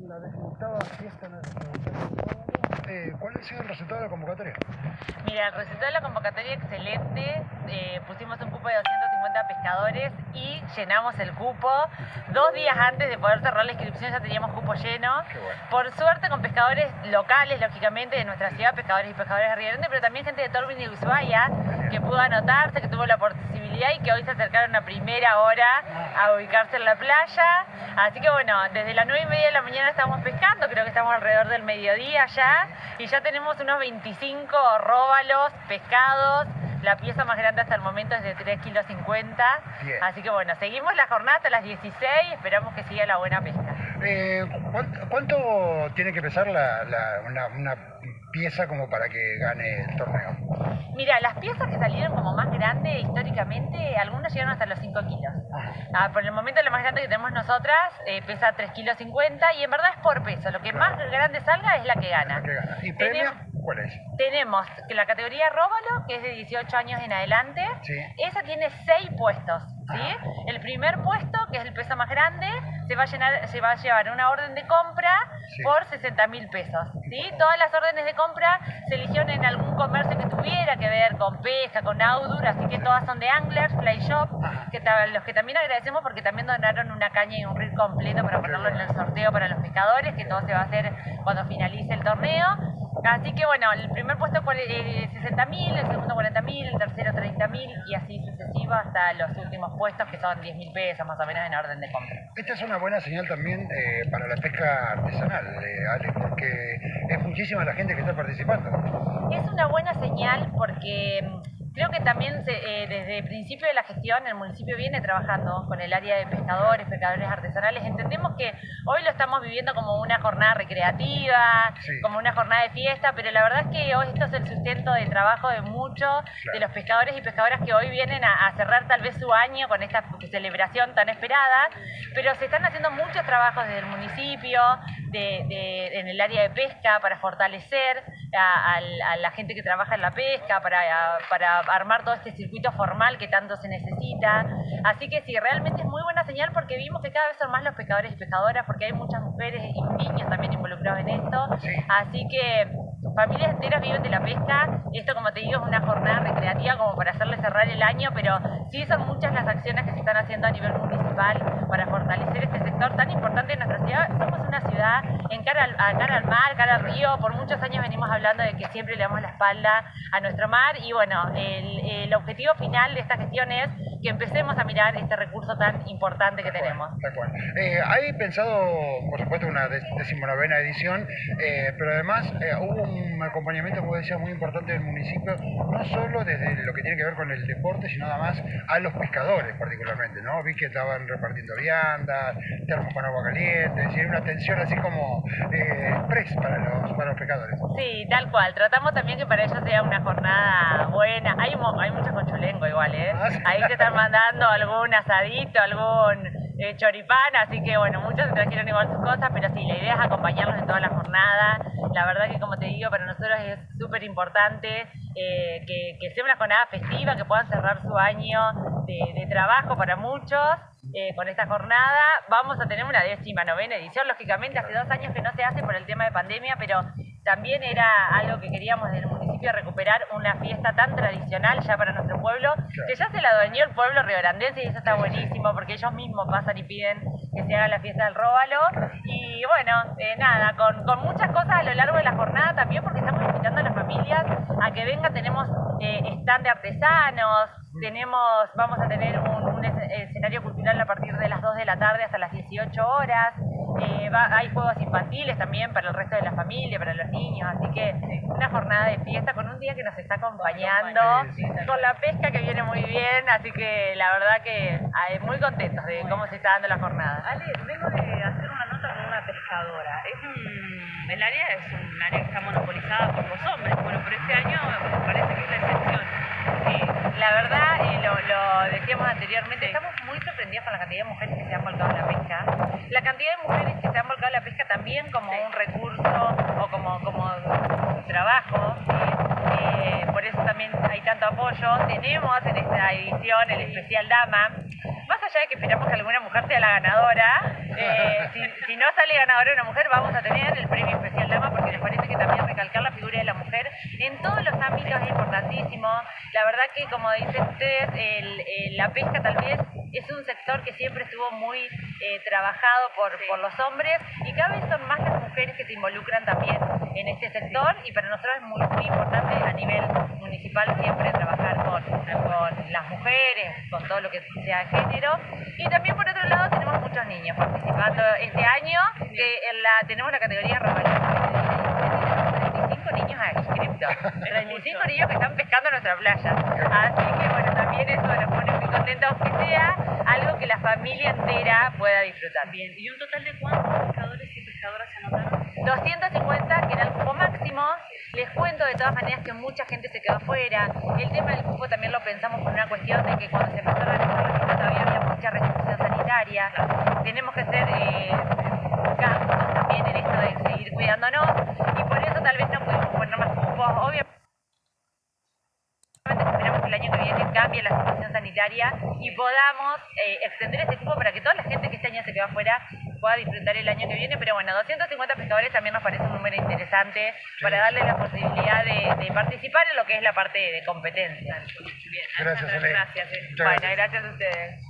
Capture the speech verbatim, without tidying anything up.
la decimoctava fiesta nacional. Eh, ¿Cuál ha sido el resultado de la convocatoria? Mira, el resultado de la convocatoria excelente. Eh, pusimos un cupo de doscientos cincuenta pescadores y llenamos el cupo. Dos días antes de poder cerrar la inscripción ya teníamos cupo lleno. Qué bueno. Por suerte con pescadores locales, lógicamente, de nuestra ciudad, pescadores y pescadores de Río Grande, pero también gente de Torbini y Ushuaia que pudo anotarse, que tuvo la posibilidad y que hoy se acercaron a primera hora a ubicarse en la playa. Así que bueno, desde las nueve y media de la mañana estamos pescando, creo que estamos alrededor del mediodía ya, y ya tenemos unos veinticinco róbalos pescados. La pieza más grande hasta el momento es de tres kilos cincuenta. Bien. Así que bueno, seguimos la jornada hasta las dieciséis, esperamos que siga la buena pesca. Eh, ¿cuánto, ¿Cuánto tiene que pesar la, la, una, una pieza como para que gane el torneo? Mira, las piezas que salieron como más grandes históricamente, algunas llegaron hasta los cinco kilos. Ah, por el momento la más grande que tenemos nosotras eh, pesa tres kilos cincuenta y en verdad es por peso. Lo que más grande salga es la que gana. La que gana. ¿Y premio? Tenemos, ¿Cuál es? tenemos que la categoría róbalo, que es de dieciocho años en adelante. Sí. Esa tiene seis puestos. ¿sí? Ajá. El primer puesto, que es el peso más grande, se va a, llenar, se va a llevar una orden de compra Sí. por sesenta mil pesos. ¿sí? Todas las órdenes de compra se eligieron en algún comercio que tuviera que ver con pesca, con outdoor, así que todas son de Anglers, Fly Shop, que ta- los que también agradecemos porque también donaron una caña y un reel completo para ponerlo en el sorteo para los pescadores, que todo se va a hacer cuando finalice el torneo. Así que bueno, el primer puesto fue eh, sesenta mil, el segundo cuarenta mil, el tercero treinta mil y así sucesivo hasta los últimos puestos que son diez mil pesos más o menos en orden de compra. Esta es una buena señal también eh, para la pesca artesanal, eh, Ale, porque es muchísima la gente que está participando. Es una buena señal porque mm, creo que también se, eh, desde el principio de la gestión el municipio viene trabajando con el área de pescadores, pescadores artesanales. Entendemos que hoy lo estamos viviendo como una jornada recreativa, Sí. como una jornada de fiesta, pero la verdad es que hoy esto es el sustento de trabajo de muchos de los pescadores y pescadoras que hoy vienen a, a cerrar tal vez su año con esta celebración tan esperada, pero se están haciendo muchos trabajos desde el municipio, de, de, en el área de pesca para fortalecer a, a, a la gente que trabaja en la pesca, para, a, para armar todo este circuito formal que tanto se necesita. Así que sí, realmente es muy buena señal porque vimos que cada vez son más los pescadores y pescadoras, porque hay muchas mujeres y niños también involucrados en esto. Sí. Así que familias enteras viven de la pesca. Esto, como te digo, es una jornada recreativa como para hacerle cerrar el año, pero sí son muchas las acciones que se están haciendo a nivel municipal para fortalecer este sector tan importante en nuestra ciudad. Somos una ciudad en cara al, a cara al mar, cara al río. Por muchos años venimos hablando de que siempre le damos la espalda a nuestro mar y bueno, el, el objetivo final de esta gestión es que empecemos a mirar este recurso tan importante que tenemos. Tal cual. Eh, hay pensado, por supuesto, una decimonovena edición, eh, pero además eh, hubo un acompañamiento, como decía, muy importante del municipio, no solo desde lo que tiene que ver con el deporte, sino además a los pescadores particularmente, ¿no? Vi que estaban repartiendo viandas, termos con agua caliente, es decir, una atención así como eh, express para los, para los pescadores. Sí, tal cual. Tratamos también que para ellos sea una jornada buena. Hay, mo- hay mucho conchulengo igual, ¿eh? Ah, sí. Ahí te están mandando algún asadito, algún eh, choripán, así que bueno, muchos se trajeron igual sus cosas, pero sí, la idea es acompañarlos en toda la jornada. La verdad que, como te digo, para nosotros es súper importante eh, que, que sea una jornada festiva, que puedan cerrar su año de, de trabajo para muchos. Eh, con esta jornada vamos a tener una décima novena edición, lógicamente hace dos años que no se hace por el tema de pandemia, pero también era algo que queríamos del municipio, recuperar una fiesta tan tradicional ya para nuestro pueblo, que ya se la adueñó el pueblo riograndense y eso está buenísimo porque ellos mismos pasan y piden que se haga la fiesta del róbalo. Y bueno, eh, nada, con, con muchas cosas a lo largo de la jornada también, porque estamos invitando a las familias a que vengan. Tenemos eh, stand de artesanos, tenemos, vamos a tener un, un es- escenario cultural a partir de las dos de la tarde hasta las dieciocho horas. Eh, va- hay juegos infantiles también para el resto de la familia, para los niños, así que una jornada de fiesta con un día que nos está acompañando, con la pesca que viene muy bien, así que la verdad que ay, muy contentos de cómo se está dando la jornada. Ale, vengo de hacer una nota con una pescadora. Es un, el área es un área que está monopolizada por los hombres. Bueno, pero este año me parece que es la excepción. Sí, la verdad, eh, lo, lo decíamos anteriormente, estamos muy sorprendidos con la cantidad de mujeres que se han volcado a la pesca. La cantidad de mujeres que se han volcado a la pesca también como un recurso o como, como trabajo. Eh, por eso también hay tanto apoyo. Tenemos en esta edición el especial Dama. Más allá de que esperamos que alguna mujer sea la ganadora, eh, si, si no sale ganadora una mujer, vamos a tener el premio especial dama, porque nos parece que también recalcar la figura de la mujer en todos los ámbitos es importantísimo. La verdad que, como dicen ustedes, el, el, la pesca tal vez es un sector que siempre estuvo muy eh, trabajado por, por los hombres, y cada vez son más las mujeres que se involucran también en este sector, y para nosotros es muy, muy importante a nivel municipal siempre trabajar con, con las mujeres, con todo lo que sea género. Y también por otro lado tenemos muchos niños participando este año, que en la, tenemos la categoría Romalí. treinta y cinco niños inscritos, treinta y cinco niños que están pescando en nuestra playa. Así que bueno, también eso nos pone muy contentos, que sea algo que la familia entera pueda disfrutar. Bien, ¿y un total de cuántos pescadores y pescadoras se anotaron? doscientos cincuenta, que era el cupo máximo. Les cuento de todas maneras que mucha gente se quedó afuera. El tema del cupo también lo pensamos por una cuestión de que cuando se empezó a organizar la fiesta todavía había mucha restricción sanitaria. Tenemos que ser eh, gastos también en esto de seguir cuidándonos, y por eso tal vez no pudimos poner más cupos. Obviamente esperamos que el año que viene cambie la situación sanitaria y podamos eh, extender ese cupo para que toda la gente que este año se quedó afuera pueda disfrutar el año que viene. Pero bueno, doscientos cincuenta pescadores también nos parece un número interesante para darle la posibilidad de, de participar en lo que es la parte de competencia. Bien, Gracias, Alejandra, Ale. gracias. eh. Muchas Bueno, gracias. gracias a ustedes.